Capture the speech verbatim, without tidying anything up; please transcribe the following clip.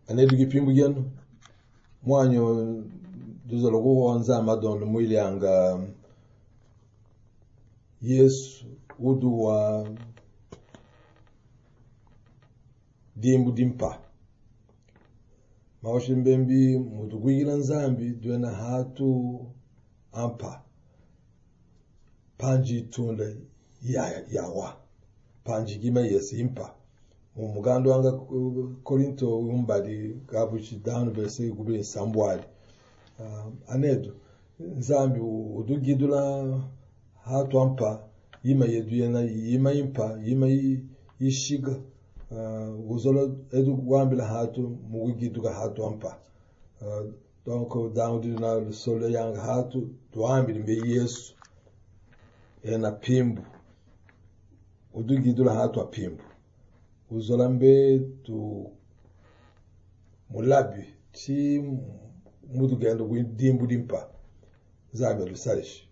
anedu gipimbu genu mwanyo duzalo kuonza madon mwili anga Yesu udu wa dimbu dimpa mawashimbembi mudugwira nzambi duena hatu ampa panji tunda ya yawa panji gima yesi impa umugando anga Korinto umbadi gabuchi danu bese gube sambwali uh, anedu nzambi udugidula hatu ampa yima yeduyena yima impa yima yishiga uh, uzola edu wambila hatu mugiduga hatu ampa uh, donc dawdi na solo yang hatu tuambili mbe Yesu ena pimbu udugidula hatu apimbu uzola mbe tu mulabi ti mudugendo gwindimbu dimpa zabe lusalish